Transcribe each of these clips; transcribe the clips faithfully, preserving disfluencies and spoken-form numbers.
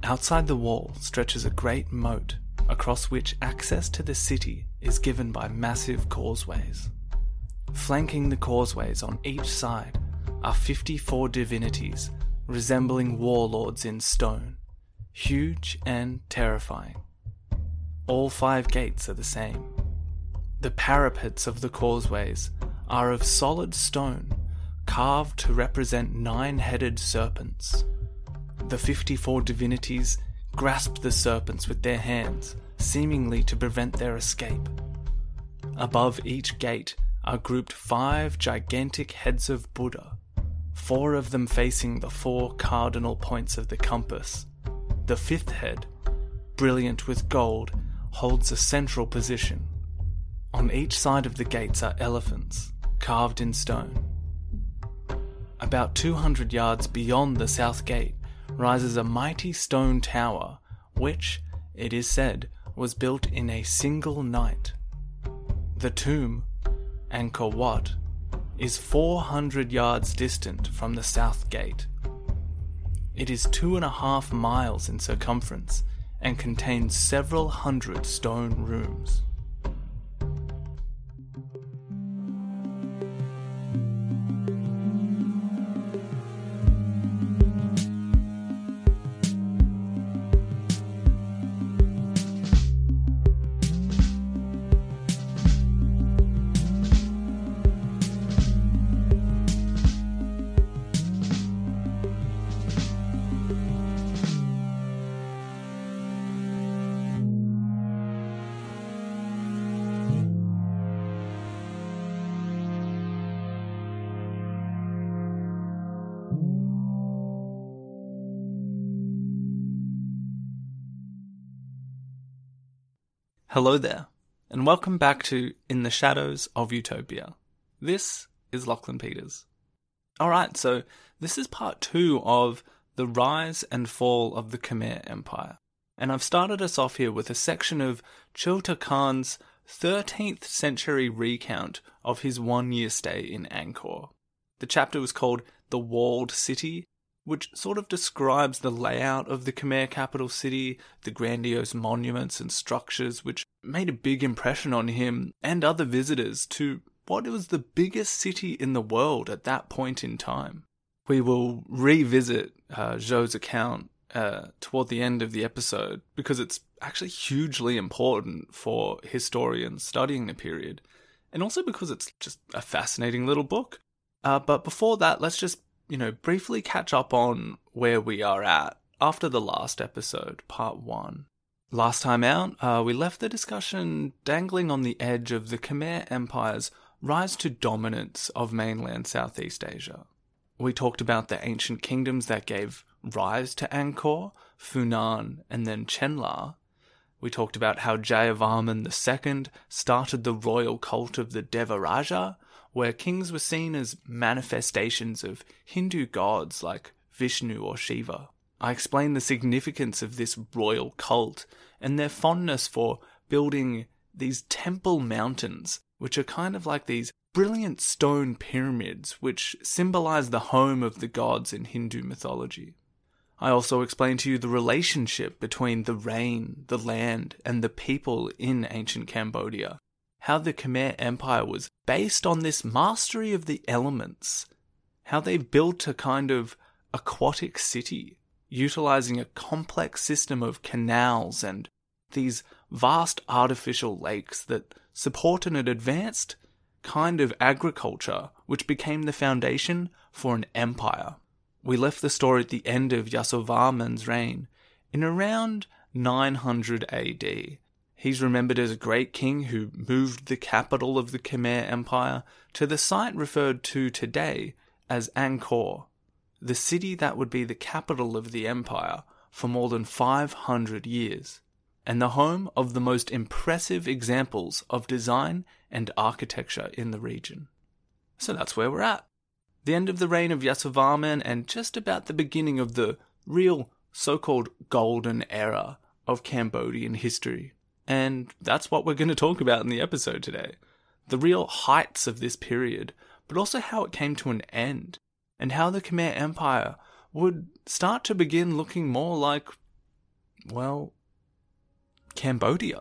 Outside the wall stretches a great moat, across which access to the city is given by massive causeways. Flanking the causeways on each side are fifty-four divinities resembling warlords in stone, huge and terrifying. All five gates are the same. The parapets of the causeways are of solid stone, carved to represent nine-headed serpents. The fifty-four divinities grasp the serpents with their hands, seemingly to prevent their escape. Above each gate are grouped five gigantic heads of Buddha, four of them facing the four cardinal points of the compass. The fifth head, brilliant with gold, holds a central position. On each side of the gates are elephants, carved in stone. About two hundred yards beyond the south gate rises a mighty stone tower, which, it is said, was built in a single night. The tomb, Angkor Wat, is four hundred yards distant from the south gate. It is two and a half miles in circumference and contains several hundred stone rooms. Hello there, and welcome back to In the Shadows of Utopia. This is Lachlan Peters. Alright, so this is part two of the rise and fall of the Khmer Empire, and I've started us off here with a section of Chota Khan's thirteenth century recount of his one-year stay in Angkor. The chapter was called The Walled City, which sort of describes the layout of the Khmer capital city, the grandiose monuments and structures which made a big impression on him and other visitors to what was the biggest city in the world at that point in time. We will revisit uh, Zhou's account uh, toward the end of the episode because it's actually hugely important for historians studying the period, and also because it's just a fascinating little book. Uh, but before that, let's just you know, briefly catch up on where we are at after the last episode, part one. Last time out, uh, we left the discussion dangling on the edge of the Khmer Empire's rise to dominance of mainland Southeast Asia. We talked about the ancient kingdoms that gave rise to Angkor, Funan, and then Chenla. We talked about how Jayavarman the Second started the royal cult of the Devaraja, where kings were seen as manifestations of Hindu gods like Vishnu or Shiva. I explained the significance of this royal cult and their fondness for building these temple mountains, which are kind of like these brilliant stone pyramids which symbolize the home of the gods in Hindu mythology. I also explained to you the relationship between the rain, the land, and the people in ancient Cambodia. How the Khmer Empire was based on this mastery of the elements. How they built a kind of aquatic city, utilizing a complex system of canals and these vast artificial lakes that supported an advanced kind of agriculture which became the foundation for an empire. We left the story at the end of Yasovarman's reign in around nine hundred A D. He's remembered as a great king who moved the capital of the Khmer Empire to the site referred to today as Angkor, the city that would be the capital of the empire for more than five hundred years, and the home of the most impressive examples of design and architecture in the region. So that's where we're at. The end of the reign of Yasovarman and just about the beginning of the real so-called golden era of Cambodian history. And that's what we're going to talk about in the episode today. The real heights of this period, but also how it came to an end, and how the Khmer Empire would start to begin looking more like well, Cambodia.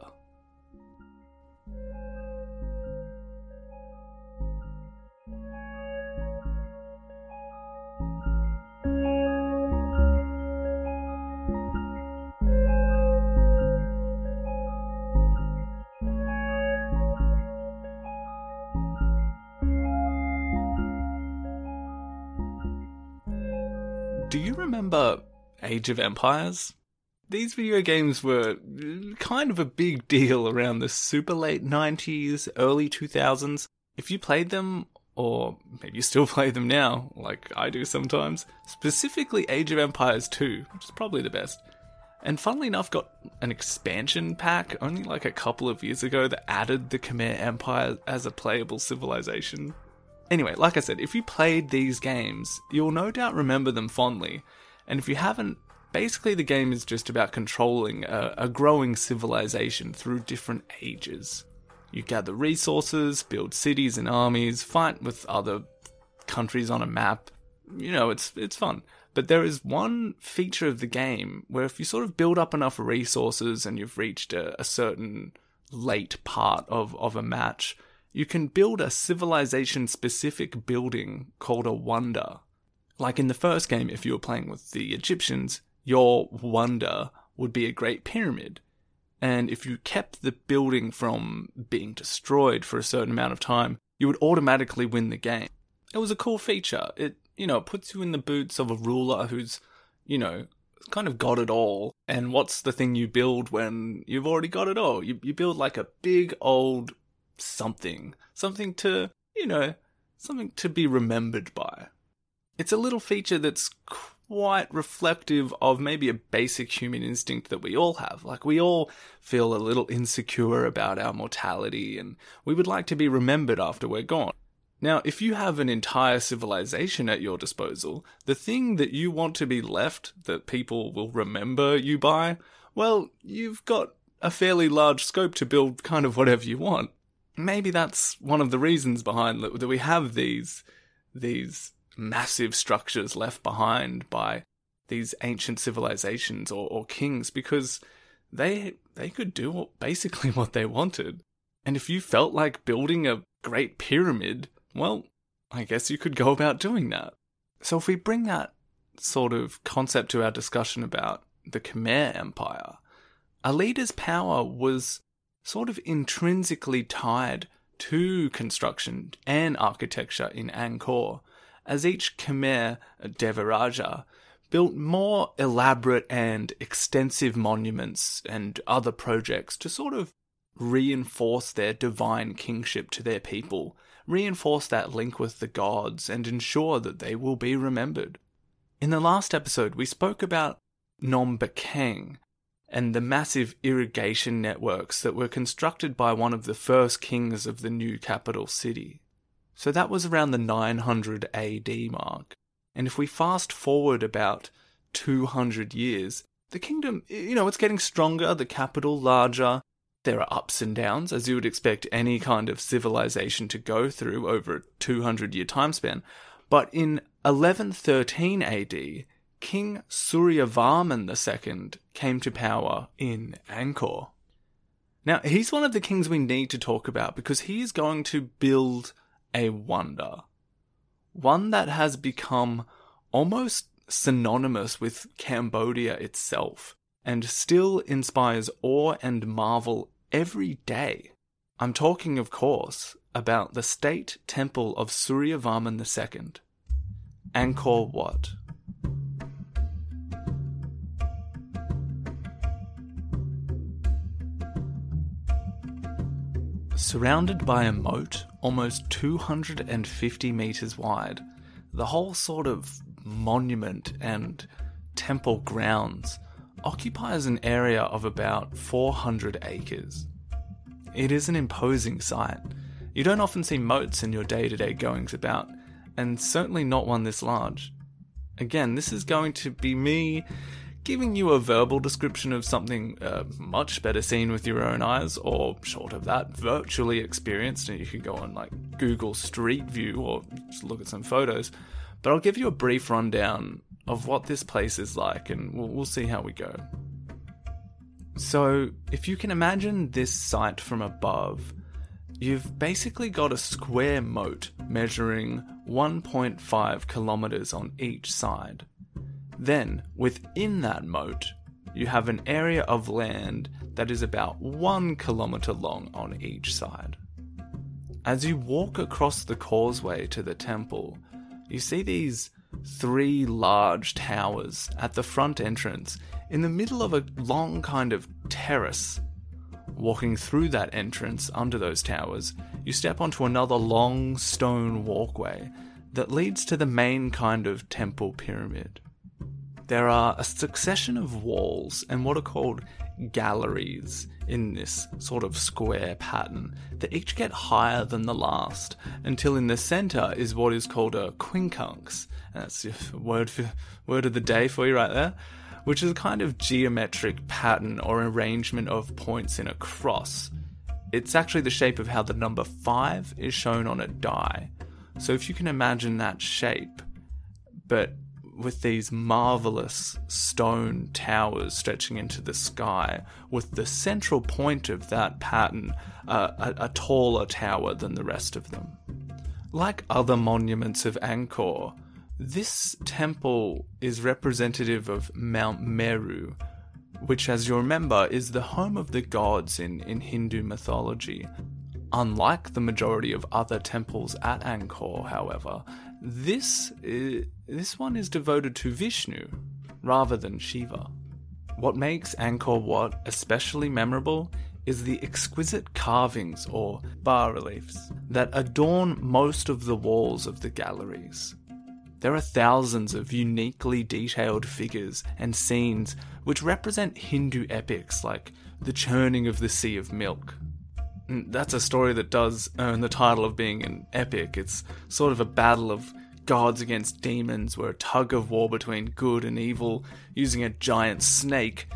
Do you remember Age of Empires? These video games were kind of a big deal around the super late nineties, early two thousands. If you played them, or maybe you still play them now, like I do sometimes, specifically Age of Empires two, which is probably the best. And funnily enough, got an expansion pack only like a couple of years ago that added the Khmer Empire as a playable civilization. Anyway, like I said, if you played these games, you'll no doubt remember them fondly. And if you haven't, basically the game is just about controlling a, a growing civilization through different ages. You gather resources, build cities and armies, fight with other countries on a map. You know, it's it's fun. But there is one feature of the game where if you sort of build up enough resources and you've reached a, a certain late part of, of a match, you can build a civilization-specific building called a wonder. Like in the first game, if you were playing with the Egyptians, your wonder would be a great pyramid. And if you kept the building from being destroyed for a certain amount of time, you would automatically win the game. It was a cool feature. It, you know, it puts you in the boots of a ruler who's, you know, kind of got it all. And what's the thing you build when you've already got it all? You, you build like a big old something. Something to, you know, something to be remembered by. It's a little feature that's quite reflective of maybe a basic human instinct that we all have. Like, we all feel a little insecure about our mortality, and we would like to be remembered after we're gone. Now, if you have an entire civilization at your disposal, the thing that you want to be left that people will remember you by, well, you've got a fairly large scope to build kind of whatever you want. Maybe that's one of the reasons behind that we have these these massive structures left behind by these ancient civilizations or, or kings, because they they could do basically what they wanted. And if you felt like building a great pyramid, well, I guess you could go about doing that. So if we bring that sort of concept to our discussion about the Khmer Empire, a leader's power was sort of intrinsically tied to construction and architecture in Angkor, as each Khmer Devaraja built more elaborate and extensive monuments and other projects to sort of reinforce their divine kingship to their people, reinforce that link with the gods, and ensure that they will be remembered. In the last episode, we spoke about Nom Bakeng and the massive irrigation networks that were constructed by one of the first kings of the new capital city. So that was around the nine hundred A D mark. And if we fast forward about two hundred years, the kingdom, you know, it's getting stronger, the capital larger. There are ups and downs, as you would expect any kind of civilization to go through over a two hundred year time span. But in eleven thirteen A D, King Suryavarman the Second came to power in Angkor. Now, he's one of the kings we need to talk about because he is going to build a wonder. One that has become almost synonymous with Cambodia itself and still inspires awe and marvel every day. I'm talking, of course, about the State Temple of Suryavarman the Second, Angkor Wat. Surrounded by a moat almost two hundred fifty meters wide, the whole sort of monument and temple grounds occupies an area of about four hundred acres. It is an imposing sight. You don't often see moats in your day-to-day goings about, and certainly not one this large. Again, this is going to be me giving you a verbal description of something uh, much better seen with your own eyes, or short of that, virtually experienced, and you can go on like Google Street View or just look at some photos. But I'll give you a brief rundown of what this place is like, and we'll, we'll see how we go. So, if you can imagine this site from above, you've basically got a square moat measuring one point five kilometers on each side. Then, within that moat, you have an area of land that is about one kilometer long on each side. As you walk across the causeway to the temple, you see these three large towers at the front entrance in the middle of a long kind of terrace. Walking through that entrance under those towers, you step onto another long stone walkway that leads to the main kind of temple pyramid. There are a succession of walls and what are called galleries in this sort of square pattern that each get higher than the last, until in the center is what is called a quincunx. And that's your word for word of the day for you right there, which is a kind of geometric pattern or arrangement of points in a cross. It's actually the shape of how the number five is shown on a die. So if you can imagine that shape, but with these marvelous stone towers stretching into the sky, with the central point of that pattern uh, a, a taller tower than the rest of them. Like other monuments of Angkor, this temple is representative of Mount Meru, which, as you remember, is the home of the gods in, in Hindu mythology. Unlike the majority of other temples at Angkor, however, this is, this one is devoted to Vishnu rather than Shiva. What makes Angkor Wat especially memorable is the exquisite carvings or bas-reliefs that adorn most of the walls of the galleries. There are thousands of uniquely detailed figures and scenes which represent Hindu epics like the churning of the Sea of Milk. That's a story that does earn the title of being an epic. It's sort of a battle of gods against demons, where a tug of war between good and evil, using a giant snake,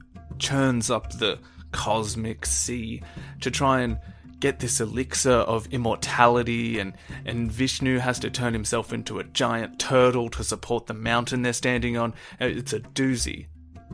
churns up the cosmic sea to try and get this elixir of immortality, and, and Vishnu has to turn himself into a giant turtle to support the mountain they're standing on. It's a doozy.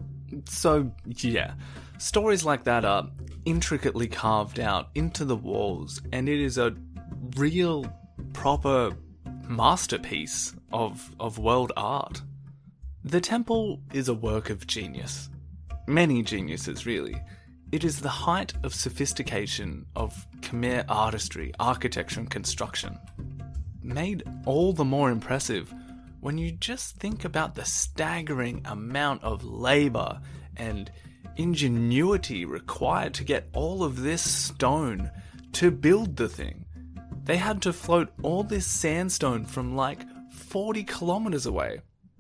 So, yeah, stories like that are intricately carved out into the walls, and it is a real, proper masterpiece of, of world art. The temple is a work of genius. Many geniuses, really. It is the height of sophistication of Khmer artistry, architecture and construction. Made all the more impressive when you just think about the staggering amount of labour and ingenuity required to get all of this stone to build the thing. They had to float all this sandstone from like forty kilometers away.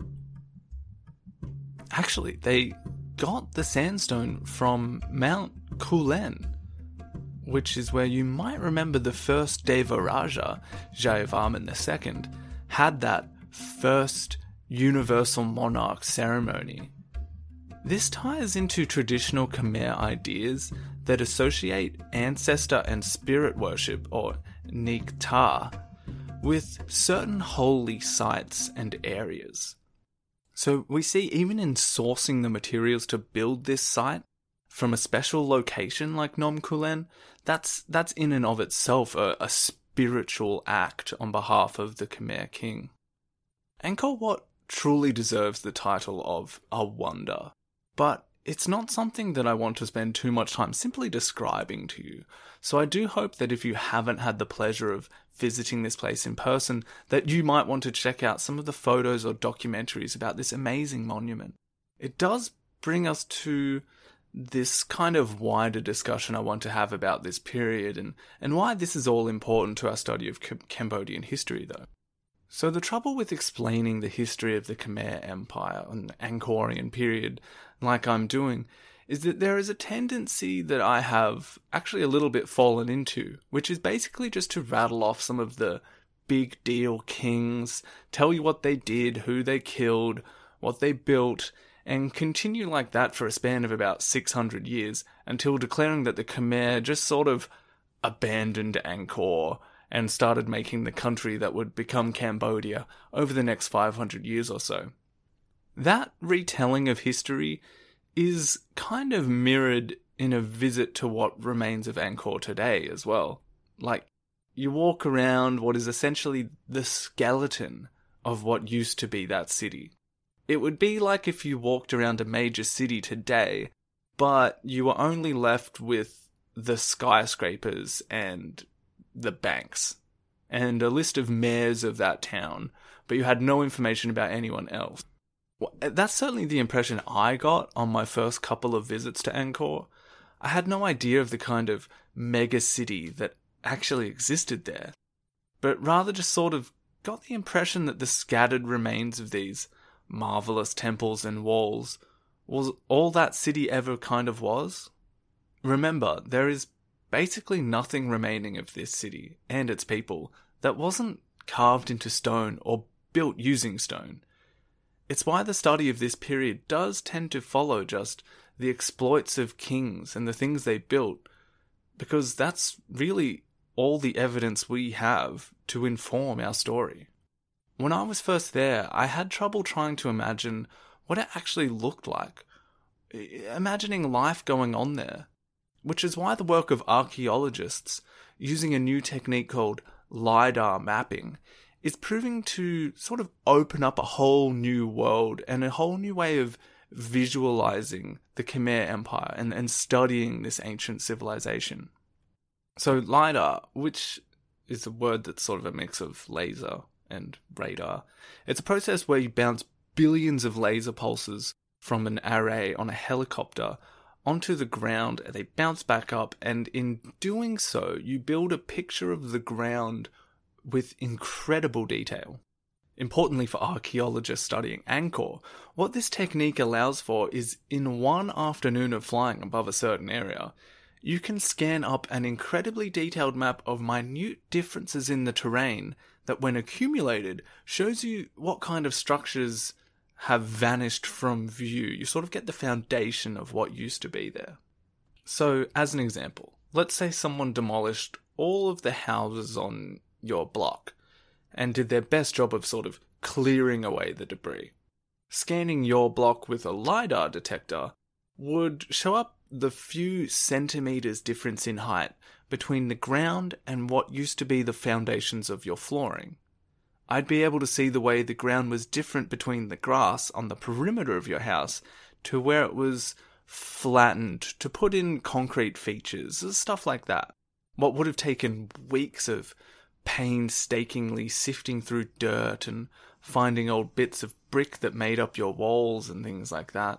Actually, they got the sandstone from Mount Kulen, which is where you might remember the first Devaraja, Jayavarman the Second, had that first universal monarch ceremony. This ties into traditional Khmer ideas that associate ancestor and spirit worship, or Nikta, with certain holy sites and areas. So we see even in sourcing the materials to build this site from a special location like Nom Kulen, that's that's in and of itself a, a spiritual act on behalf of the Khmer king. Angkor Wat truly deserves the title of a wonder, but it's not something that I want to spend too much time simply describing to you. So I do hope that if you haven't had the pleasure of visiting this place in person, that you might want to check out some of the photos or documentaries about this amazing monument. It does bring us to this kind of wider discussion I want to have about this period and, and why this is all important to our study of C- Cambodian history, though. So the trouble with explaining the history of the Khmer Empire and the Angkorian period, like I'm doing, is that there is a tendency that I have actually a little bit fallen into, which is basically just to rattle off some of the big deal kings, tell you what they did, who they killed, what they built, and continue like that for a span of about six hundred years, until declaring that the Khmer just sort of abandoned Angkor and started making the country that would become Cambodia over the next five hundred years or so. That retelling of history is kind of mirrored in a visit to what remains of Angkor today as well. Like, you walk around what is essentially the skeleton of what used to be that city. It would be like if you walked around a major city today, but you were only left with the skyscrapers and the banks, and a list of mayors of that town, but you had no information about anyone else. Well, that's certainly the impression I got on my first couple of visits to Angkor. I had no idea of the kind of mega city that actually existed there, but rather just sort of got the impression that the scattered remains of these marvelous temples and walls was all that city ever kind of was. Remember, there is basically nothing remaining of this city and its people that wasn't carved into stone or built using stone. It's why the study of this period does tend to follow just the exploits of kings and the things they built, because that's really all the evidence we have to inform our story. When I was first there, I had trouble trying to imagine what it actually looked like, imagining life going on there, which is why the work of archaeologists using a new technique called LiDAR mapping is proving to sort of open up a whole new world and a whole new way of visualizing the Khmer Empire and, and studying this ancient civilization. So LiDAR, which is a word that's sort of a mix of laser and radar, it's a process where you bounce billions of laser pulses from an array on a helicopter onto the ground, and they bounce back up, and in doing so, you build a picture of the ground with incredible detail. Importantly for archaeologists studying Angkor, what this technique allows for is in one afternoon of flying above a certain area, you can scan up an incredibly detailed map of minute differences in the terrain that, when accumulated, shows you what kind of structures have vanished from view. You sort of get the foundation of what used to be there. So, as an example, let's say someone demolished all of the houses on your block and did their best job of sort of clearing away the debris. Scanning your block with a LiDAR detector would show up the few centimeters difference in height between the ground and what used to be the foundations of your flooring. I'd be able to see the way the ground was different between the grass on the perimeter of your house to where it was flattened to put in concrete features, stuff like that. What would have taken weeks of painstakingly sifting through dirt and finding old bits of brick that made up your walls and things like that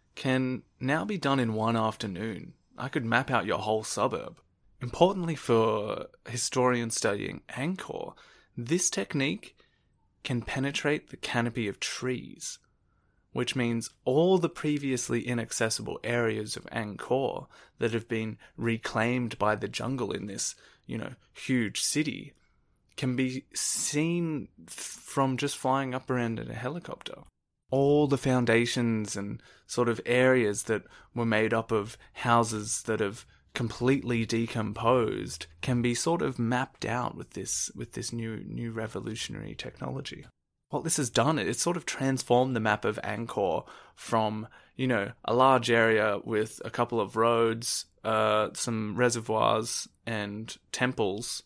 can now be done in one afternoon. I could map out your whole suburb. Importantly for historians studying Angkor, this technique can penetrate the canopy of trees, which means all the previously inaccessible areas of Angkor that have been reclaimed by the jungle in this, you know, huge city can be seen from just flying up around in a helicopter. All the foundations and sort of areas that were made up of houses that have completely decomposed can be sort of mapped out with this with this new new revolutionary technology. What this has done, it's sort of transformed the map of Angkor from, you know, a large area with a couple of roads, uh, some reservoirs and temples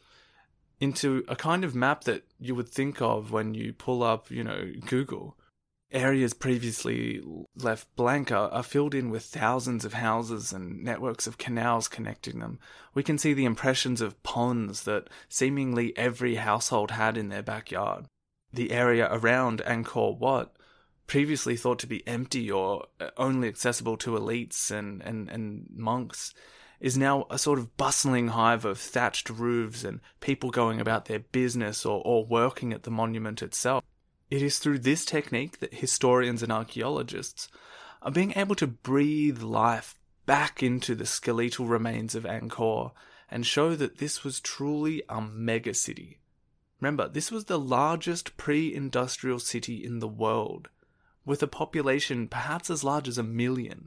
into a kind of map that you would think of when you pull up, you know, Google. Areas previously left blank are, are filled in with thousands of houses and networks of canals connecting them. We can see the impressions of ponds that seemingly every household had in their backyard. The area around Angkor Wat, previously thought to be empty or only accessible to elites and, and, and monks, is now a sort of bustling hive of thatched roofs and people going about their business or, or working at the monument itself. It is through this technique that historians and archaeologists are being able to breathe life back into the skeletal remains of Angkor and show that this was truly a mega city. Remember, this was the largest pre-industrial city in the world, with a population perhaps as large as a million.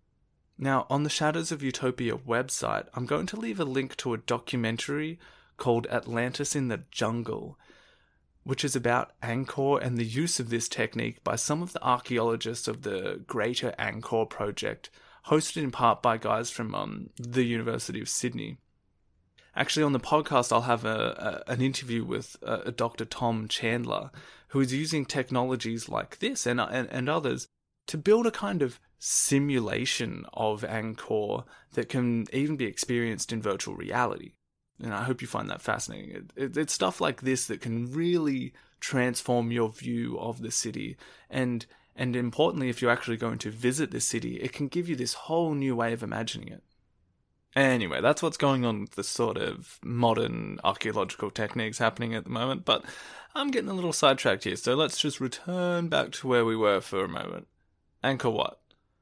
Now, on the Shadows of Utopia website, I'm going to leave a link to a documentary called Atlantis in the Jungle, which is about Angkor and the use of this technique by some of the archaeologists of the Greater Angkor Project, hosted in part by guys from um, the University of Sydney. Actually, on the podcast, I'll have a, a an interview with uh, a Doctor Tom Chandler, who is using technologies like this and, and and others to build a kind of simulation of Angkor that can even be experienced in virtual reality. And I hope you find that fascinating. It, it, it's stuff like this that can really transform your view of the city. And and importantly, if you're actually going to visit the city, it can give you this whole new way of imagining it. Anyway, that's what's going on with the sort of modern archaeological techniques happening at the moment, but I'm getting a little sidetracked here, so let's just return back to where we were for a moment. Angkor Wat.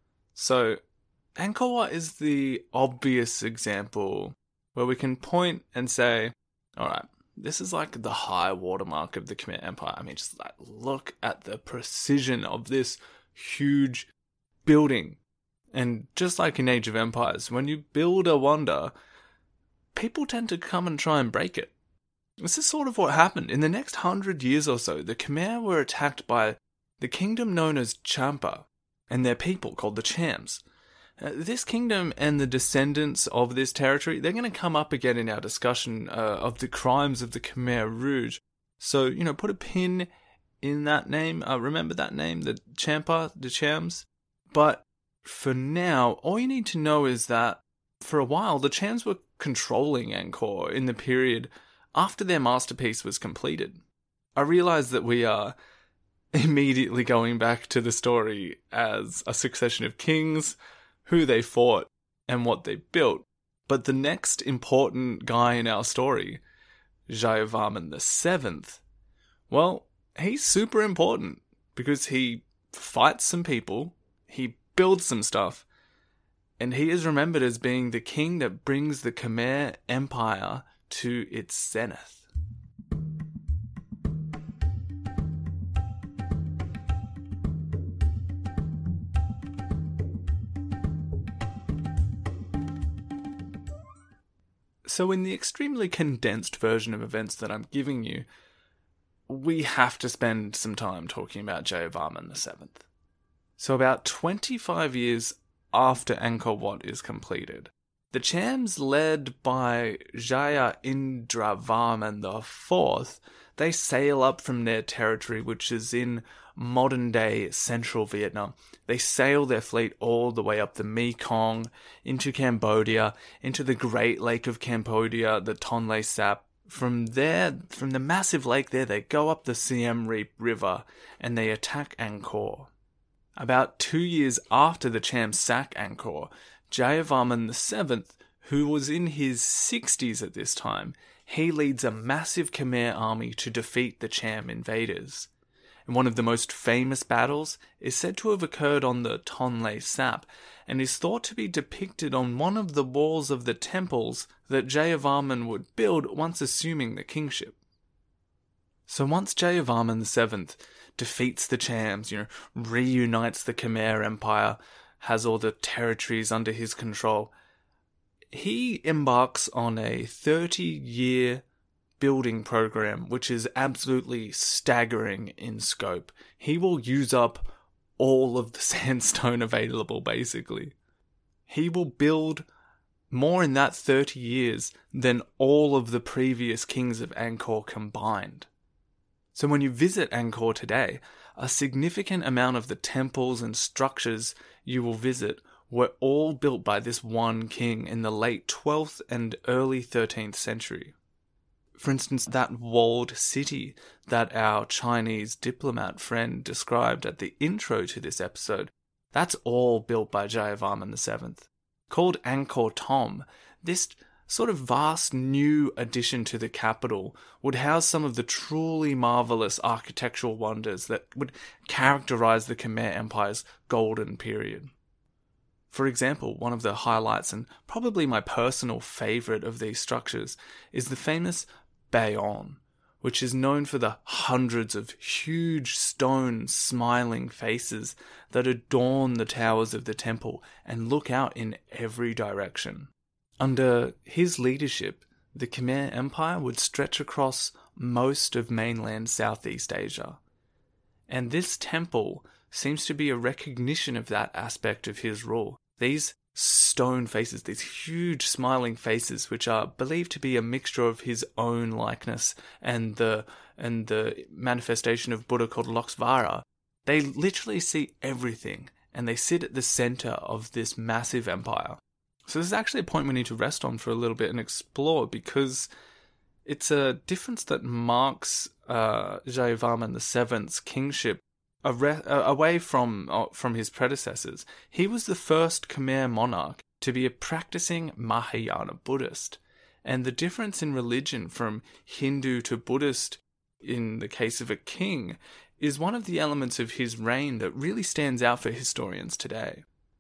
So, Angkor Wat is the obvious example where we can point and say, alright, this is like the high watermark of the Khmer Empire. I mean, just like, look at the precision of this huge building. And just like in Age of Empires, when you build a wonder, people tend to come and try and break it. This is sort of what happened. In the next hundred years or so, the Khmer were attacked by the kingdom known as Champa, and their people called the Chams. Uh, this kingdom and the descendants of this territory, they're going to come up again in our discussion uh, of the crimes of the Khmer Rouge. So, you know, put a pin in that name. Uh, remember that name, the Champa, the Chams. But for now, all you need to know is that for a while, the Chams were controlling Angkor in the period after their masterpiece was completed. I realize that we are immediately going back to the story as a succession of kings, who they fought, and what they built. But the next important guy in our story, Jayavarman the Seventh, well, he's super important because he fights some people, he builds some stuff, and he is remembered as being the king that brings the Khmer Empire to its zenith. So in the extremely condensed version of events that I'm giving you, we have to spend some time talking about Jayavarman the Seventh. So about twenty-five years after Angkor Wat is completed, the Chams, led by Jaya Indravarman the Fourth, they sail up from their territory, which is in modern-day central Vietnam. They sail their fleet all the way up the Mekong, into Cambodia, into the Great Lake of Cambodia, the Tonle Sap. From there, from the massive lake there, they go up the Siem Reap River, and they attack Angkor. About two years after the Chams sack Angkor, Jayavarman the Seventh, who was in his sixties at this time, he leads a massive Khmer army to defeat the Cham invaders. And one of the most famous battles is said to have occurred on the Tonle Sap, and is thought to be depicted on one of the walls of the temples that Jayavarman would build once assuming the kingship. So once Jayavarman the Seventh defeats the Chams, you know, reunites the Khmer Empire, has all the territories under his control, he embarks on a thirty-year building program, which is absolutely staggering in scope. He will use up all of the sandstone available, basically. He will build more in that thirty years than all of the previous kings of Angkor combined. So when you visit Angkor today, a significant amount of the temples and structures you will visit were all built by this one king in the late twelfth and early thirteenth century. For instance, that walled city that our Chinese diplomat friend described at the intro to this episode, that's all built by Jayavarman the Seventh. Called Angkor Thom, this sort of vast new addition to the capital would house some of the truly marvellous architectural wonders that would characterise the Khmer Empire's golden period. For example, one of the highlights, and probably my personal favourite of these structures, is the famous Bayon, which is known for the hundreds of huge stone smiling faces that adorn the towers of the temple and look out in every direction. Under his leadership, the Khmer Empire would stretch across most of mainland Southeast Asia. And this temple seems to be a recognition of that aspect of his rule. These stone faces, these huge smiling faces, which are believed to be a mixture of his own likeness and the and the manifestation of Buddha called Loksvara, they literally see everything, and they sit at the center of this massive empire. So this is actually a point we need to rest on for a little bit and explore, because it's a difference that marks uh, Jayavarman the Seventh's kingship Re- away from uh, from his predecessors. He was the first Khmer monarch to be a practicing Mahayana Buddhist, and the difference in religion from Hindu to Buddhist in the case of a king is one of the elements of his reign that really stands out for historians today.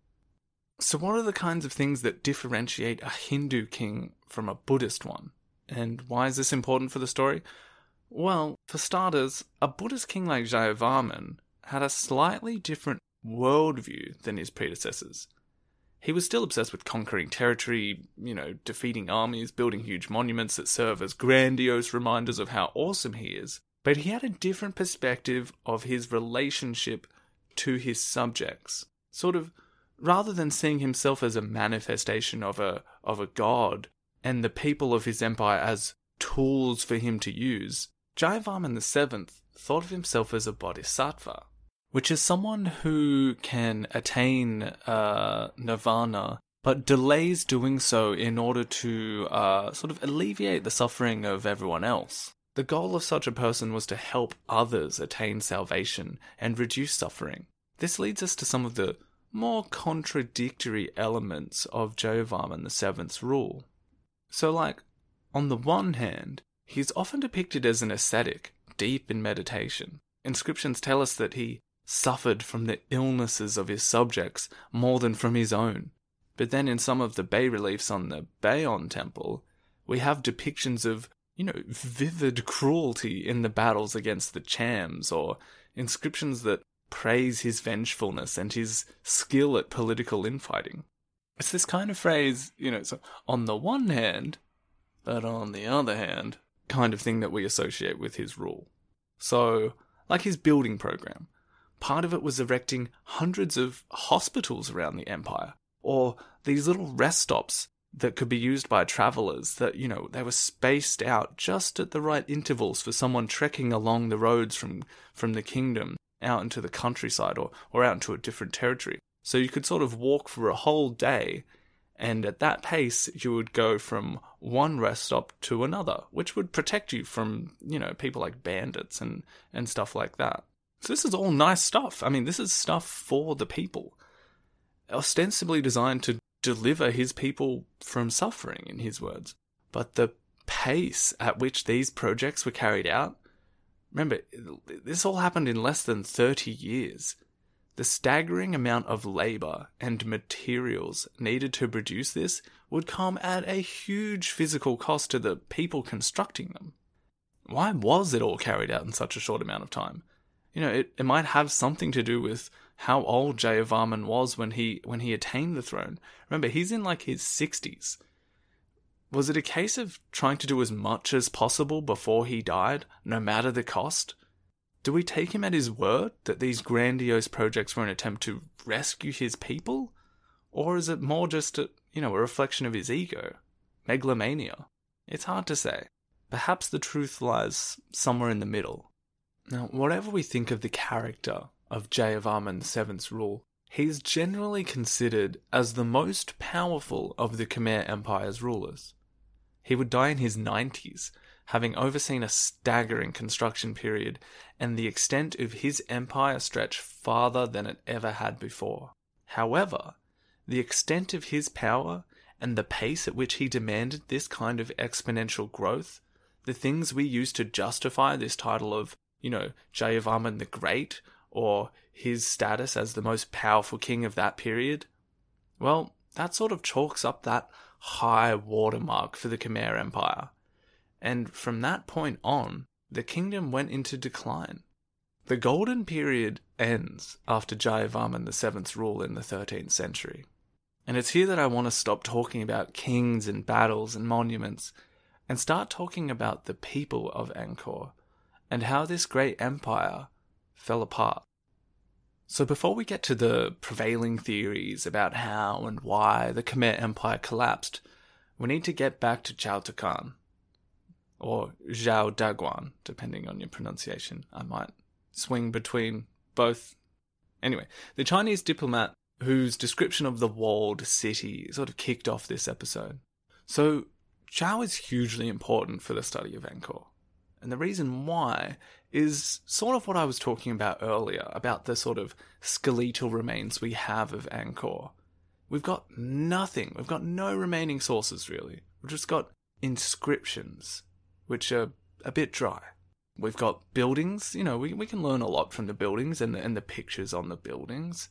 So what are the kinds of things that differentiate a Hindu king from a Buddhist one? And why is this important for the story? Well, for starters, a Buddhist king like Jayavarman had a slightly different worldview than his predecessors. He was still obsessed with conquering territory, you know, defeating armies, building huge monuments that serve as grandiose reminders of how awesome he is. But he had a different perspective of his relationship to his subjects. Sort of, rather than seeing himself as a manifestation of a of a god and the people of his empire as tools for him to use, Jayavarman the Seventh thought of himself as a bodhisattva, which is someone who can attain uh, nirvana, but delays doing so in order to uh, sort of alleviate the suffering of everyone else. The goal of such a person was to help others attain salvation and reduce suffering. This leads us to some of the more contradictory elements of Jayavarman the Seventh's rule. So, like, on the one hand, he's often depicted as an ascetic, deep in meditation. Inscriptions tell us that he suffered from the illnesses of his subjects more than from his own. But then in some of the bas-reliefs on the Bayon temple, we have depictions of, you know, vivid cruelty in the battles against the Chams, or inscriptions that praise his vengefulness and his skill at political infighting. It's this kind of phrase, you know, so on the one hand, but on the other hand, kind of thing that we associate with his rule. So, like his building program, part of it was erecting hundreds of hospitals around the empire, or these little rest stops that could be used by travellers that, you know, they were spaced out just at the right intervals for someone trekking along the roads from, from the kingdom out into the countryside or, or out into a different territory. So you could sort of walk for a whole day, and at that pace you would go from one rest stop to another, which would protect you from, you know, people like bandits and, and stuff like that. So this is all nice stuff. I mean, this is stuff for the people, ostensibly designed to deliver his people from suffering, in his words. But the pace at which these projects were carried out, remember, this all happened in less than thirty years. The staggering amount of labour and materials needed to produce this would come at a huge physical cost to the people constructing them. Why was it all carried out in such a short amount of time? You know, it, it might have something to do with how old Jayavarman was when he when he attained the throne. Remember, he's in like his sixties. Was it a case of trying to do as much as possible before he died, no matter the cost? Do we take him at his word that these grandiose projects were an attempt to rescue his people? Or is it more just a, you know, a reflection of his ego? Megalomania? It's hard to say. Perhaps the truth lies somewhere in the middle. Now, whatever we think of the character of Jayavarman the Seventh's rule, he is generally considered as the most powerful of the Khmer Empire's rulers. He would die in his nineties, having overseen a staggering construction period, and the extent of his empire stretched farther than it ever had before. However, the extent of his power and the pace at which he demanded this kind of exponential growth, the things we use to justify this title of, you know, Jayavarman the Great, or his status as the most powerful king of that period, well, that sort of chalks up that high watermark for the Khmer Empire. And from that point on, the kingdom went into decline. The golden period ends after Jayavarman the Seventh's rule in the thirteenth century. And it's here that I want to stop talking about kings and battles and monuments, and start talking about the people of Angkor and how this great empire fell apart. So before we get to the prevailing theories about how and why the Khmer Empire collapsed, we need to get back to Zhao Tucan, or Zhao Daguan, depending on your pronunciation. I might swing between both. Anyway, the Chinese diplomat whose description of the walled city sort of kicked off this episode. So Zhao is hugely important for the study of Angkor. And the reason why is sort of what I was talking about earlier, about the sort of skeletal remains we have of Angkor. We've got nothing. We've got no remaining sources, really. We've just got inscriptions, which are a bit dry. We've got buildings. You know, we, we can learn a lot from the buildings and the, and the pictures on the buildings.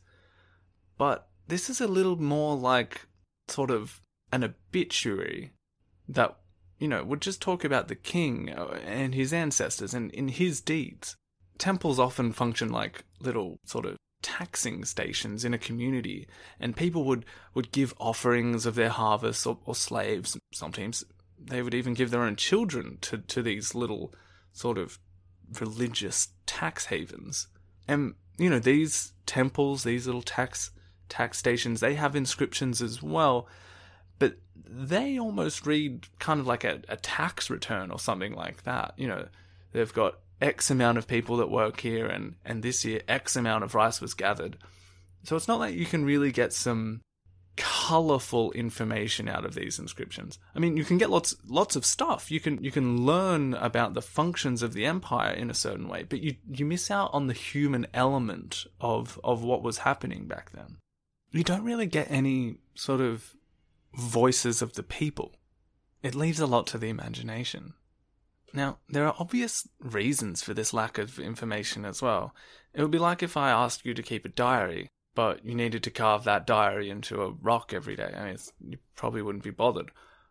But this is a little more like sort of an obituary that, you know, would just talk about the king and his ancestors and in his deeds. Temples often function like little sort of taxing stations in a community, and people would, would give offerings of their harvests or, or slaves. Sometimes they would even give their own children to, to these little sort of religious tax havens. And, you know, these temples, these little tax tax stations, they have inscriptions as well, but they almost read kind of like a, a tax return or something like that. You know, they've got X amount of people that work here, and, and this year X amount of rice was gathered. So it's not like you can really get some colourful information out of these inscriptions. I mean, you can get lots lots of stuff. You can you can learn about the functions of the empire in a certain way, but you, you miss out on the human element of, of what was happening back then. You don't really get any sort of voices of the people. It leaves a lot to the imagination. Now, there are obvious reasons for this lack of information as well. It would be like if I asked you to keep a diary, but you needed to carve that diary into a rock every day. I mean, it's, you probably wouldn't be bothered.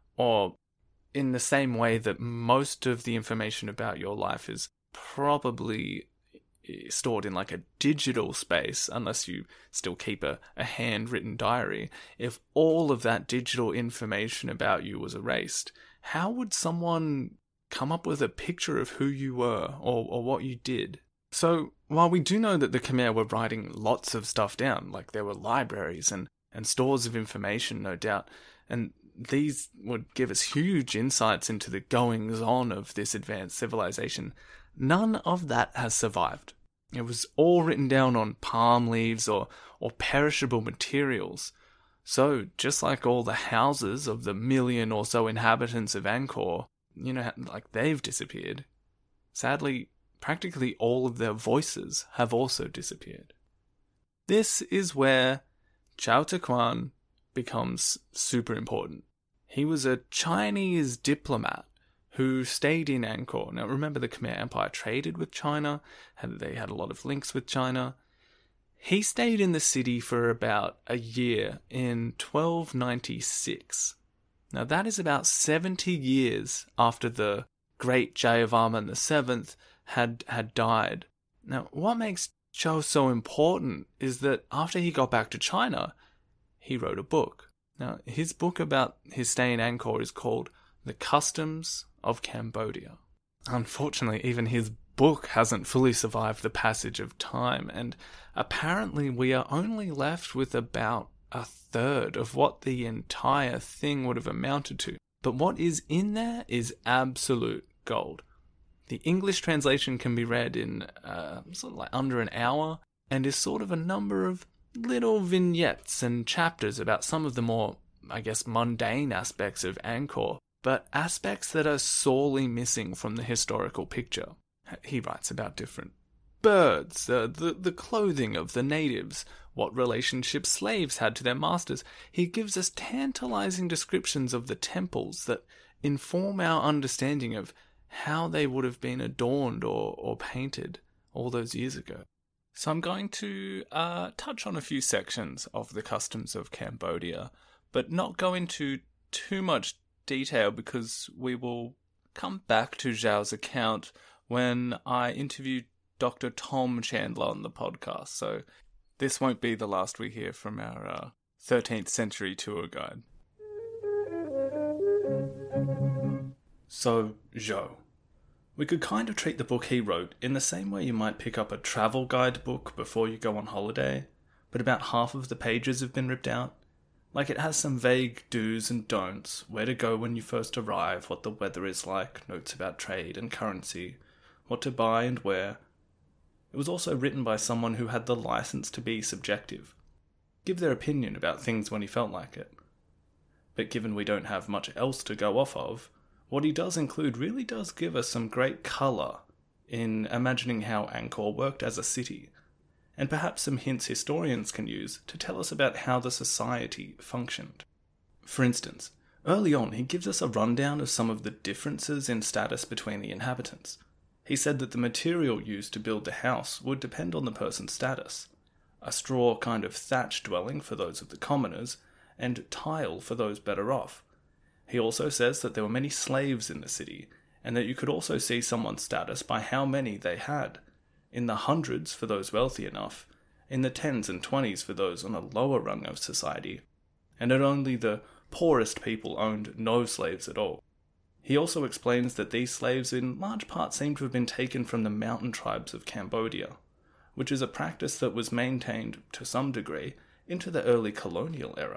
Or in the same way that most of the information about your life is probably stored in like a digital space, unless you still keep a, a handwritten diary. If all of that digital information about you was erased, how would someone come up with a picture of who you were or, or what you did? So while we do know that the Khmer were writing lots of stuff down, like there were libraries and, and stores of information, no doubt, and these would give us huge insights into the goings-on of this advanced civilization, none of that has survived. It was all written down on palm leaves or, or perishable materials. So, just like all the houses of the million or so inhabitants of Angkor, you know, like they've disappeared, sadly, practically all of their voices have also disappeared. This is where Zhao Tucan becomes super important. He was a Chinese diplomat who stayed in Angkor. Now remember, the Khmer Empire traded with China, had, they had a lot of links with China. He stayed in the city for about a year in twelve ninety-six. Now that is about seventy years after the great Jayavarman the seventh had, had died. Now what makes Zhao so important is that after he got back to China, he wrote a book. Now his book about his stay in Angkor is called The Customs of Cambodia. Unfortunately, even his book hasn't fully survived the passage of time, and apparently we are only left with about a third of what the entire thing would have amounted to. But what is in there is absolute gold. The English translation can be read in uh, sort of like under an hour, and is sort of a number of little vignettes and chapters about some of the more, I guess, mundane aspects of Angkor, but aspects that are sorely missing from the historical picture. He writes about different birds, uh, the, the clothing of the natives, what relationship slaves had to their masters. He gives us tantalizing descriptions of the temples that inform our understanding of how they would have been adorned or, or painted all those years ago. So I'm going to uh, touch on a few sections of the customs of Cambodia, but not go into too much detail because we will come back to Zhao's account when I interview Doctor Tom Chandler on the podcast. So this won't be the last we hear from our uh, thirteenth century tour guide. So, Zhou. We could kind of treat the book he wrote in the same way you might pick up a travel guide book before you go on holiday, but about half of the pages have been ripped out. Like, it has some vague do's and don'ts, where to go when you first arrive, what the weather is like, notes about trade and currency, what to buy and where. It was also written by someone who had the license to be subjective, give their opinion about things when he felt like it. But given we don't have much else to go off of, what he does include really does give us some great colour in imagining how Angkor worked as a city, and perhaps some hints historians can use to tell us about how the society functioned. For instance, early on he gives us a rundown of some of the differences in status between the inhabitants. He said that the material used to build the house would depend on the person's status. A straw kind of thatch dwelling for those of the commoners, and tile for those better off. He also says that there were many slaves in the city, and that you could also see someone's status by how many they had. In the hundreds for those wealthy enough, in the tens and twenties for those on a lower rung of society, and that only the poorest people owned no slaves at all. He also explains that these slaves in large part seem to have been taken from the mountain tribes of Cambodia, which is a practice that was maintained to some degree into the early colonial era.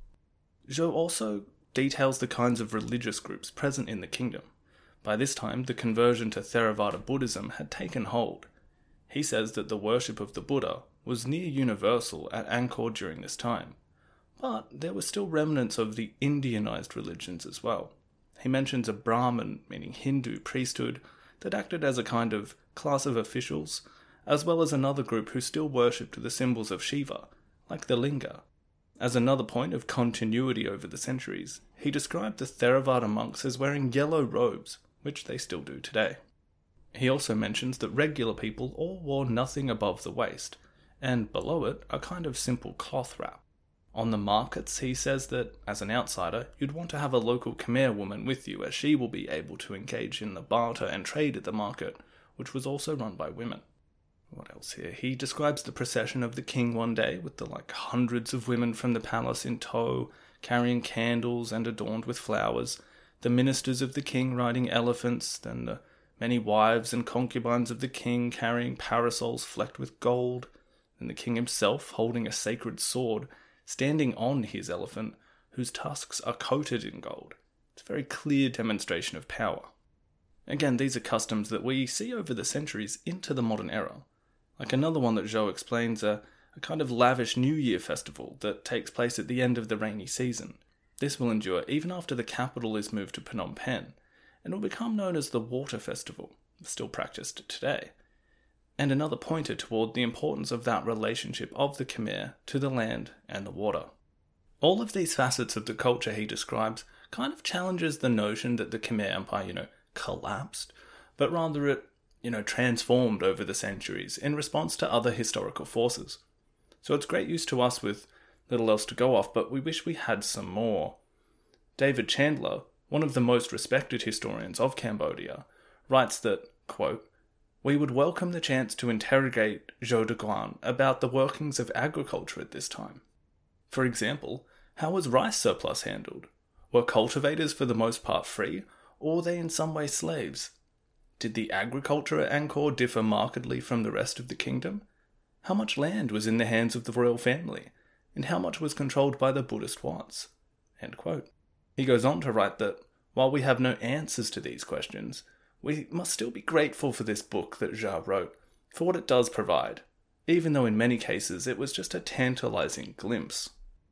Zhou also details the kinds of religious groups present in the kingdom. By this time, the conversion to Theravada Buddhism had taken hold. He says that the worship of the Buddha was near universal at Angkor during this time, but there were still remnants of the Indianized religions as well. He mentions a Brahmin, meaning Hindu, priesthood that acted as a kind of class of officials, as well as another group who still worshipped the symbols of Shiva, like the Linga. As another point of continuity over the centuries, he described the Theravada monks as wearing yellow robes, which they still do today. He also mentions that regular people all wore nothing above the waist, and below it a kind of simple cloth wrap. On the markets, he says that, as an outsider, you'd want to have a local Khmer woman with you, as she will be able to engage in the barter and trade at the market, which was also run by women. What else here? He describes the procession of the king one day, with the like hundreds of women from the palace in tow, carrying candles and adorned with flowers, the ministers of the king riding elephants, then the many wives and concubines of the king carrying parasols flecked with gold, and the king himself holding a sacred sword, standing on his elephant, whose tusks are coated in gold. It's a very clear demonstration of power. Again, these are customs that we see over the centuries into the modern era. Like another one that Zhou explains, a, a kind of lavish New Year festival that takes place at the end of the rainy season. This will endure even after the capital is moved to Phnom Penh, and will become known as the Water Festival, still practiced today, and another pointer toward the importance of that relationship of the Khmer to the land and the water. All of these facets of the culture he describes kind of challenges the notion that the Khmer Empire, you know, collapsed, but rather it, you know, transformed over the centuries in response to other historical forces. So it's great use to us with little else to go off, but we wish we had some more. David Chandler, one of the most respected historians of Cambodia, writes that, quote, "We would welcome the chance to interrogate Zhou Deguan about the workings of agriculture at this time. For example, how was rice surplus handled? Were cultivators for the most part free, or were they in some way slaves? Did the agriculture at Angkor differ markedly from the rest of the kingdom? How much land was in the hands of the royal family, and how much was controlled by the Buddhist Wats?" End quote. He goes on to write that, while we have no answers to these questions, we must still be grateful for this book that Zhou wrote, for what it does provide, even though in many cases it was just a tantalizing glimpse.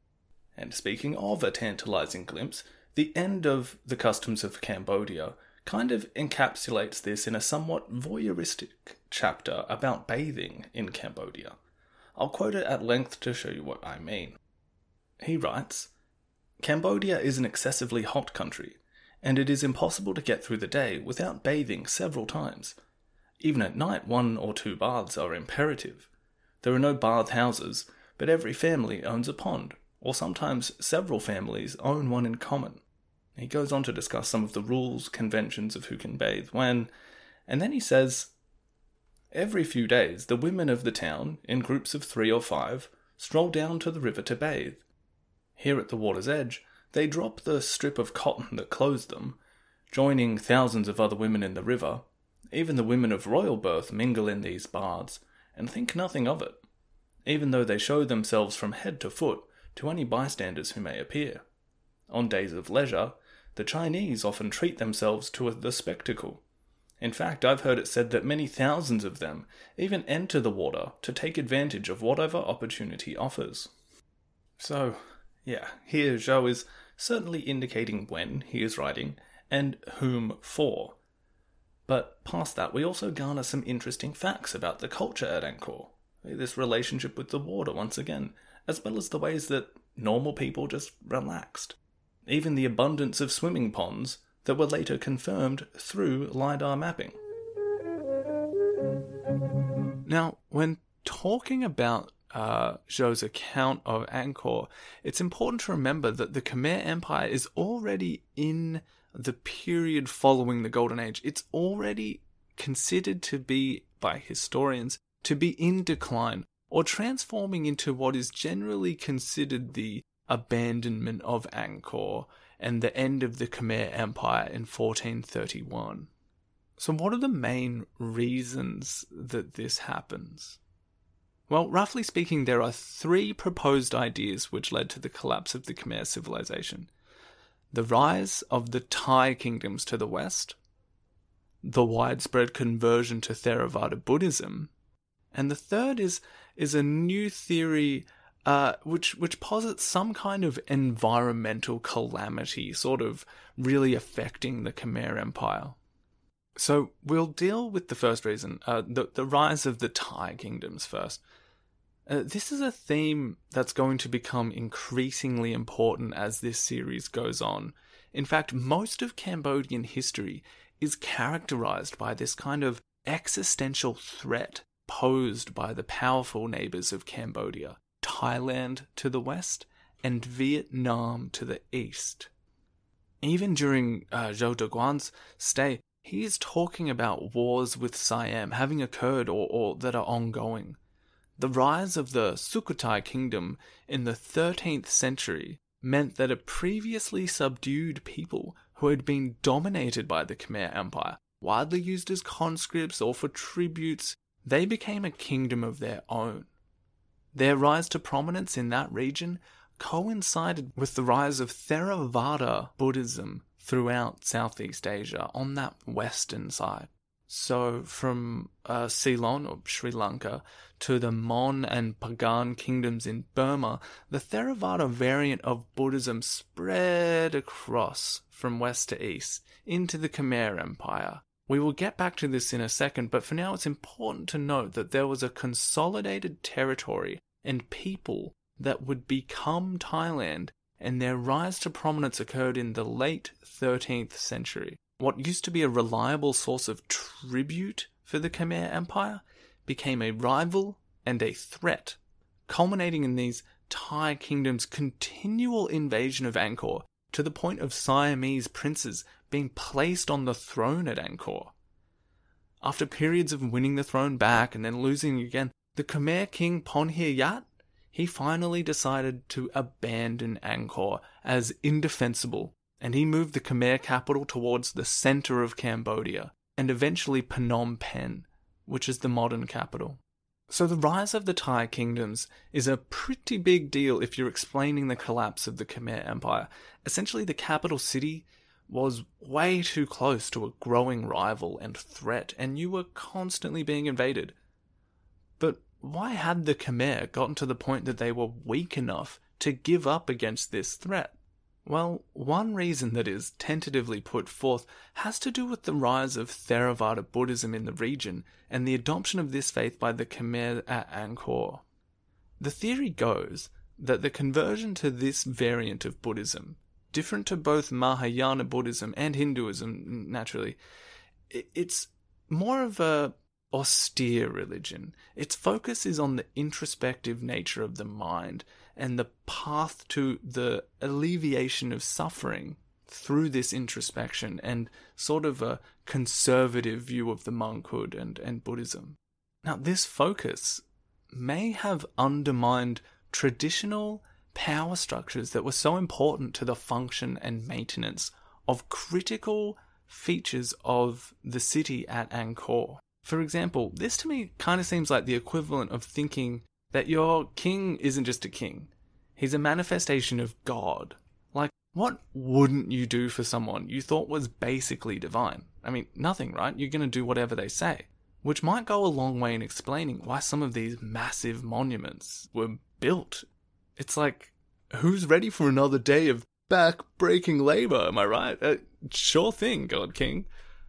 And speaking of a tantalizing glimpse, the end of The Customs of Cambodia kind of encapsulates this in a somewhat voyeuristic chapter about bathing in Cambodia. I'll quote it at length to show you what I mean. He writes, "Cambodia is an excessively hot country, and it is impossible to get through the day without bathing several times. Even at night, one or two baths are imperative. There are no bath houses, but every family owns a pond, or sometimes several families own one in common." He goes on to discuss some of the rules, conventions of who can bathe when, and then he says, "Every few days, the women of the town, in groups of three or five, stroll down to the river to bathe. Here at the water's edge, they drop the strip of cotton that clothes them, joining thousands of other women in the river. Even the women of royal birth mingle in these baths, and think nothing of it, even though they show themselves from head to foot to any bystanders who may appear. On days of leisure, the Chinese often treat themselves to the spectacle. In fact, I've heard it said that many thousands of them even enter the water to take advantage of whatever opportunity offers. So, yeah, here Zhou is certainly indicating when he is writing, and whom for. But past that, we also garner some interesting facts about the culture at Angkor, this relationship with the water once again, as well as the ways that normal people just relaxed. Even the abundance of swimming ponds that were later confirmed through LiDAR mapping. Now, when talking about uh, Zhou's account of Angkor, it's important to remember that the Khmer Empire is already in the period following the Golden Age. It's already considered to be, by historians, to be in decline, or transforming into what is generally considered the abandonment of Angkor and the end of the Khmer Empire in fourteen thirty-one. So what are the main reasons that this happens? Well, roughly speaking, there are three proposed ideas which led to the collapse of the Khmer civilization. The rise of the Thai kingdoms to the west, the widespread conversion to Theravada Buddhism, and the third is is a new theory uh, which which posits some kind of environmental calamity, sort of really affecting the Khmer Empire. So we'll deal with the first reason, uh, the, the rise of the Thai kingdoms first. Uh, this is a theme that's going to become increasingly important as this series goes on. In fact, most of Cambodian history is characterized by this kind of existential threat posed by the powerful neighbors of Cambodia, Thailand to the west and Vietnam to the east. Even during uh, Zhou Daguan's stay, he is talking about wars with Siam having occurred or, or that are ongoing. The rise of the Sukhothai kingdom in the thirteenth century meant that a previously subdued people who had been dominated by the Khmer Empire, widely used as conscripts or for tributes, they became a kingdom of their own. Their rise to prominence in that region coincided with the rise of Theravada Buddhism throughout Southeast Asia on that western side. So from uh, Ceylon or Sri Lanka to the Mon and Pagan kingdoms in Burma, the Theravada variant of Buddhism spread across from west to east into the Khmer Empire. We will get back to this in a second, but for now it's important to note that there was a consolidated territory and people that would become Thailand, and their rise to prominence occurred in the late thirteenth century. What used to be a reliable source of tribute for the Khmer Empire became a rival and a threat, culminating in these Thai kingdoms' continual invasion of Angkor to the point of Siamese princes being placed on the throne at Angkor. After periods of winning the throne back and then losing again, the Khmer king Ponhiayat, he finally decided to abandon Angkor as indefensible, and he moved the Khmer capital towards the center of Cambodia, and eventually Phnom Penh, which is the modern capital. So the rise of the Thai kingdoms is a pretty big deal if you're explaining the collapse of the Khmer Empire. Essentially, the capital city was way too close to a growing rival and threat, and you were constantly being invaded. But why had the Khmer gotten to the point that they were weak enough to give up against this threat? Well, one reason that is tentatively put forth has to do with the rise of Theravada Buddhism in the region and the adoption of this faith by the Khmer at Angkor. The theory goes that the conversion to this variant of Buddhism, different to both Mahayana Buddhism and Hinduism, naturally, it's more of a austere religion. Its focus is on the introspective nature of the mind and the path to the alleviation of suffering through this introspection and sort of a conservative view of the monkhood and, and Buddhism. Now, this focus may have undermined traditional power structures that were so important to the function and maintenance of critical features of the city at Angkor. For example, this to me kind of seems like the equivalent of thinking that your king isn't just a king. He's a manifestation of God. Like, what wouldn't you do for someone you thought was basically divine? I mean, nothing, right? You're going to do whatever they say. Which might go a long way in explaining why some of these massive monuments were built. It's like, who's ready for another day of back-breaking labor, am I right? Uh, sure thing, God King.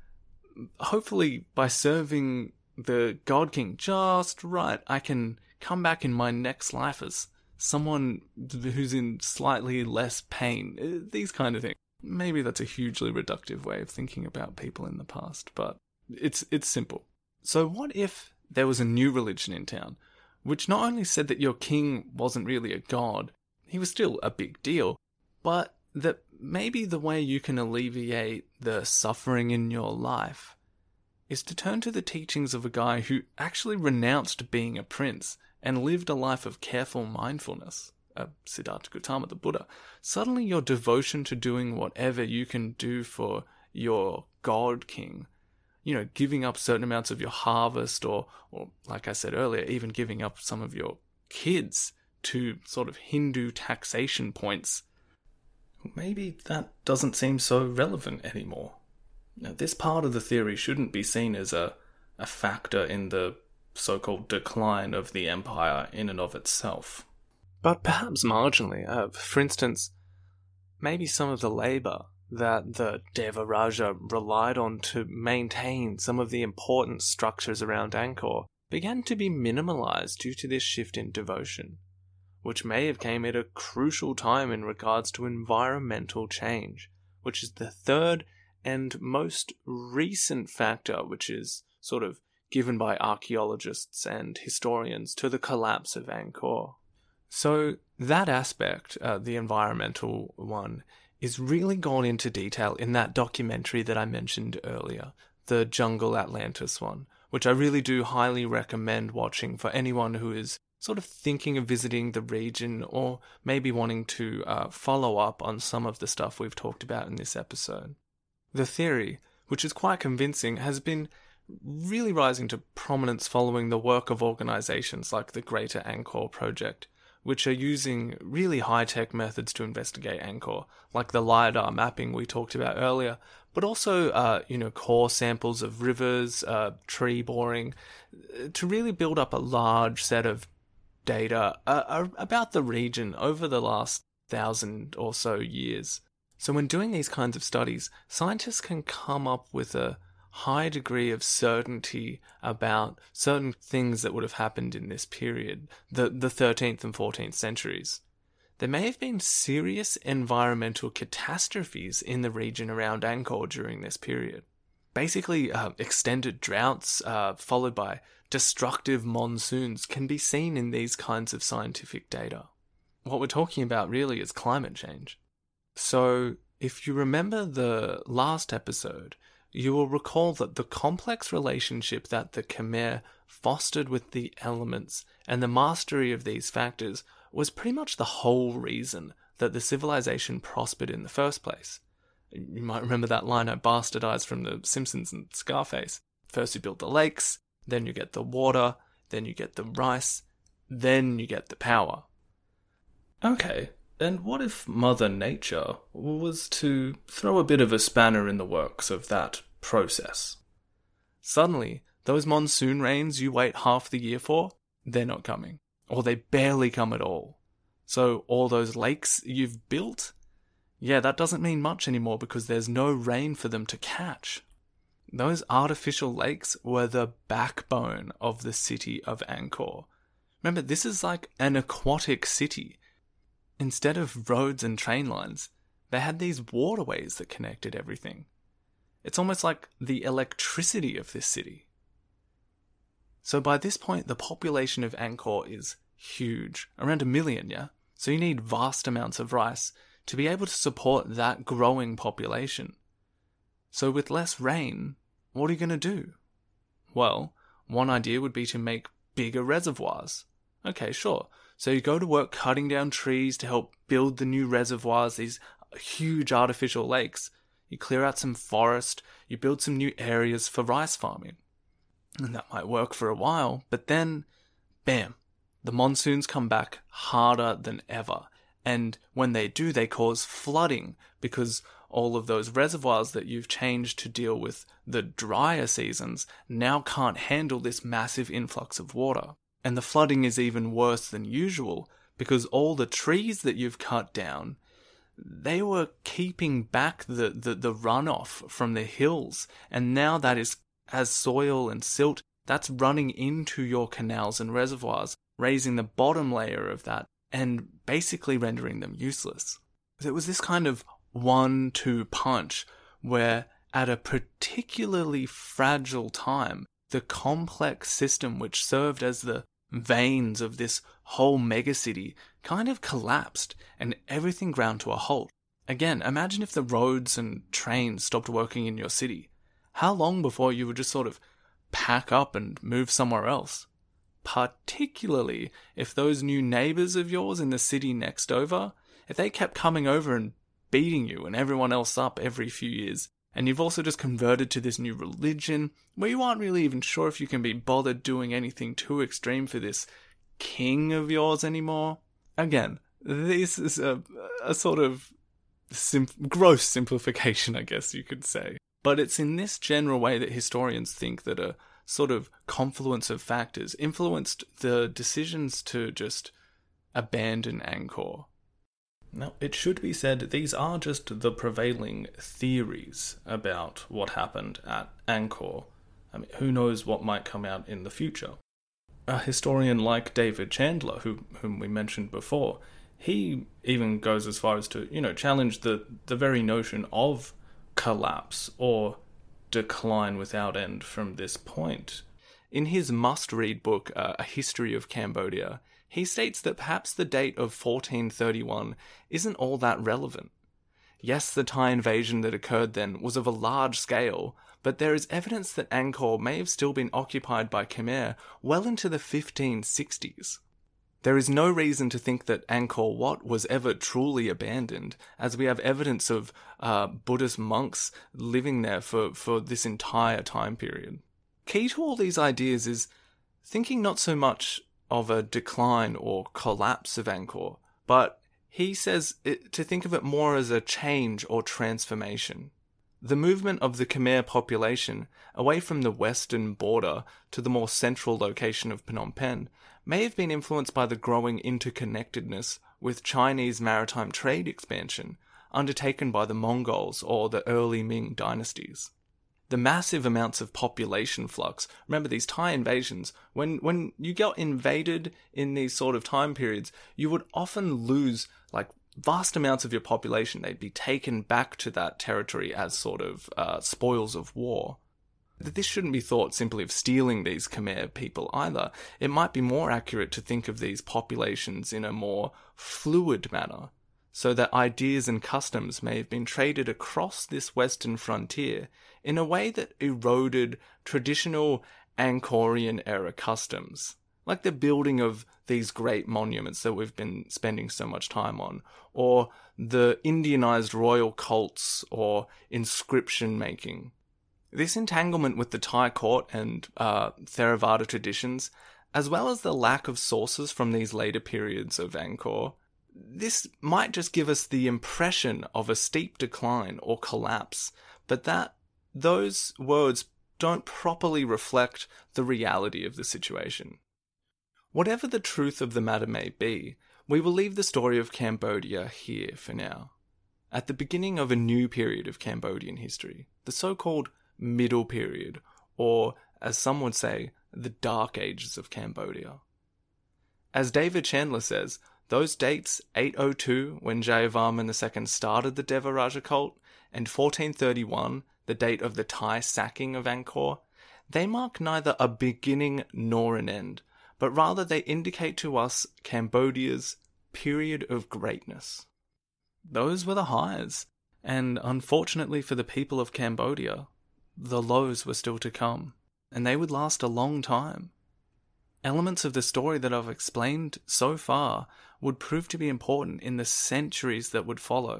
Hopefully, by serving the God King just right, I can come back in my next life as someone who's in slightly less pain. These kind of things. Maybe that's a hugely reductive way of thinking about people in the past, but it's it's simple. So what if there was a new religion in town, which not only said that your king wasn't really a god, he was still a big deal, but that maybe the way you can alleviate the suffering in your life is to turn to the teachings of a guy who actually renounced being a prince and lived a life of careful mindfulness, uh, Siddhartha Gautama, the Buddha. Suddenly your devotion to doing whatever you can do for your God King, you know, giving up certain amounts of your harvest or, or, like I said earlier, even giving up some of your kids to sort of Hindu taxation points, maybe that doesn't seem so relevant anymore. Now, this part of the theory shouldn't be seen as a, a factor in the so-called decline of the empire in and of itself. But perhaps marginally. Uh, for instance, maybe some of the labour that the Deva Raja relied on to maintain some of the important structures around Angkor began to be minimalized due to this shift in devotion, which may have came at a crucial time in regards to environmental change, which is the third and most recent factor which is sort of given by archaeologists and historians to the collapse of Angkor. So that aspect, uh, the environmental one, is really gone into detail in that documentary that I mentioned earlier, the Jungle Atlantis one, which I really do highly recommend watching for anyone who is sort of thinking of visiting the region or maybe wanting to uh, follow up on some of the stuff we've talked about in this episode. The theory, which is quite convincing, has been really rising to prominence following the work of organisations like the Greater Angkor Project, which are using really high-tech methods to investigate Angkor, like the LiDAR mapping we talked about earlier, but also, uh, you know, core samples of rivers, uh, tree boring, to really build up a large set of data uh, about the region over the last thousand or so years. So when doing these kinds of studies, scientists can come up with a high degree of certainty about certain things that would have happened in this period, the, the thirteenth and fourteenth centuries. There may have been serious environmental catastrophes in the region around Angkor during this period. Basically, uh, extended droughts uh, followed by destructive monsoons can be seen in these kinds of scientific data. What we're talking about really is climate change. So, if you remember the last episode, you will recall that the complex relationship that the Khmer fostered with the elements and the mastery of these factors was pretty much the whole reason that the civilization prospered in the first place. You might remember that line I bastardized from The Simpsons and Scarface. First you build the lakes, then you get the water, then you get the rice, then you get the power. Okay, and what if Mother Nature was to throw a bit of a spanner in the works of that process? Suddenly, those monsoon rains you wait half the year for, they're not coming. Or they barely come at all. So all those lakes you've built, yeah, that doesn't mean much anymore because there's no rain for them to catch. Those artificial lakes were the backbone of the city of Angkor. Remember, this is like an aquatic city. Instead of roads and train lines, they had these waterways that connected everything. It's almost like the electricity of this city. So by this point, the population of Angkor is huge, around a million, yeah? So you need vast amounts of rice to be able to support that growing population. So with less rain, what are you going to do? Well, one idea would be to make bigger reservoirs. Okay, sure. So you go to work cutting down trees to help build the new reservoirs, these huge artificial lakes. you clear out some forest, you build some new areas for rice farming. And that might work for a while, but then, bam, the monsoons come back harder than ever. And when they do, they cause flooding because all of those reservoirs that you've changed to deal with the drier seasons now can't handle this massive influx of water. And the flooding is even worse than usual because all the trees that you've cut down, they were keeping back the, the, the runoff from the hills. And now that is, as soil and silt, that's running into your canals and reservoirs, raising the bottom layer of that and basically rendering them useless. So it was this kind of one two punch where at a particularly fragile time, the complex system which served as the veins of this whole megacity kind of collapsed and everything ground to a halt. Again, imagine if the roads and trains stopped working in your city. How long before you would just sort of pack up and move somewhere else? Particularly if those new neighbours of yours in the city next over, if they kept coming over and beating you and everyone else up every few years, and you've also just converted to this new religion where you aren't really even sure if you can be bothered doing anything too extreme for this king of yours anymore. Again, this is a, a sort of sim- gross simplification, I guess you could say. But it's in this general way that historians think that a sort of confluence of factors influenced the decisions to just abandon Angkor. Now, it should be said these are just the prevailing theories about what happened at Angkor. I mean, who knows what might come out in the future. A historian like David Chandler, who whom we mentioned before, he even goes as far as to, you know, challenge the, the very notion of collapse or decline without end from this point. In his must-read book, uh, A History of Cambodia, he states that perhaps the date of fourteen thirty-one isn't all that relevant. Yes, the Thai invasion that occurred then was of a large scale, but there is evidence that Angkor may have still been occupied by Khmer well into the fifteen sixties. There is no reason to think that Angkor Wat was ever truly abandoned, as we have evidence of uh, Buddhist monks living there for, for this entire time period. Key to all these ideas is thinking not so much of a decline or collapse of Angkor, but he says it, to think of it more as a change or transformation. The movement of the Khmer population away from the western border to the more central location of Phnom Penh may have been influenced by the growing interconnectedness with Chinese maritime trade expansion undertaken by the Mongols or the early Ming dynasties. The massive amounts of population flux, remember these Thai invasions, when, when you got invaded in these sort of time periods, you would often lose like vast amounts of your population. They'd be taken back to that territory as sort of uh, spoils of war. This shouldn't be thought simply of stealing these Khmer people either. It might be more accurate to think of these populations in a more fluid manner, so that ideas and customs may have been traded across this western frontier in a way that eroded traditional Angkorian-era customs, like the building of these great monuments that we've been spending so much time on, or the Indianized royal cults or inscription making. This entanglement with the Thai court and uh, Theravada traditions, as well as the lack of sources from these later periods of Angkor, this might just give us the impression of a steep decline or collapse, but that those words don't properly reflect the reality of the situation. Whatever the truth of the matter may be, we will leave the story of Cambodia here for now. At the beginning of a new period of Cambodian history, the so-called Middle Period, or, as some would say, the Dark Ages of Cambodia. As David Chandler says, those dates, eight oh two, when Jayavarman the Second started the Devaraja cult, and fourteen thirty-one, the date of the Thai sacking of Angkor, they mark neither a beginning nor an end, but rather they indicate to us Cambodia's period of greatness. Those were the highs, and unfortunately for the people of Cambodia, the lows were still to come, and they would last a long time. Elements of the story that I've explained so far would prove to be important in the centuries that would follow,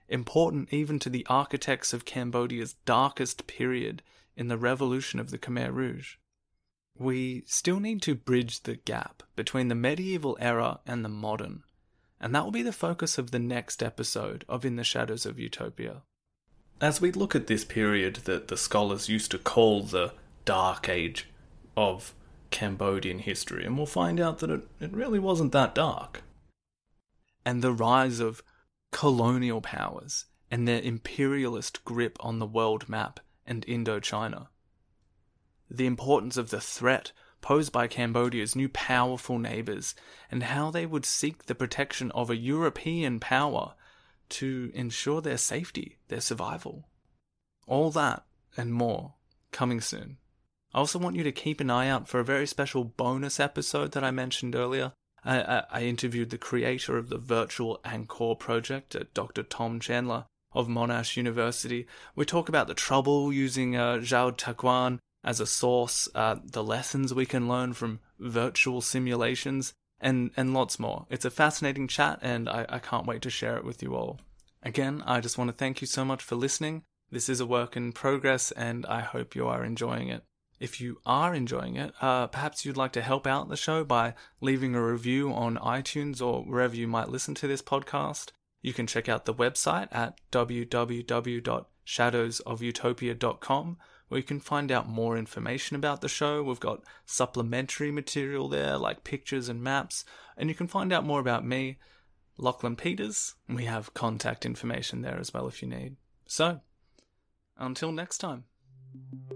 important even to the architects of Cambodia's darkest period in the revolution of the Khmer Rouge. We still need to bridge the gap between the medieval era and the modern, and that will be the focus of the next episode of In the Shadows of Utopia. As we look at this period that the scholars used to call the Dark Age of Cambodian history, and we'll find out that it, it really wasn't that dark. And the rise of colonial powers and their imperialist grip on the world map and Indochina. The importance of the threat posed by Cambodia's new powerful neighbours, and how they would seek the protection of a European power to ensure their safety, their survival. All that and more coming soon. I also want you to keep an eye out for a very special bonus episode that I mentioned earlier. I, I, I interviewed the creator of the Virtual Angkor project, uh, Doctor Tom Chandler of Monash University. We talk about the trouble using uh, Zhao Taquan as a source, uh, the lessons we can learn from virtual simulations, and, and lots more. It's a fascinating chat, and I, I can't wait to share it with you all. Again, I just want to thank you so much for listening. This is a work in progress, and I hope you are enjoying it. If you are enjoying it, uh, perhaps you'd like to help out the show by leaving a review on iTunes or wherever you might listen to this podcast. You can check out the website at w w w dot shadows of utopia dot com, where you can find out more information about the show. We've got supplementary material there, like pictures and maps, and you can find out more about me, Lachlan Peters, and we have contact information there as well if you need. So, until next time.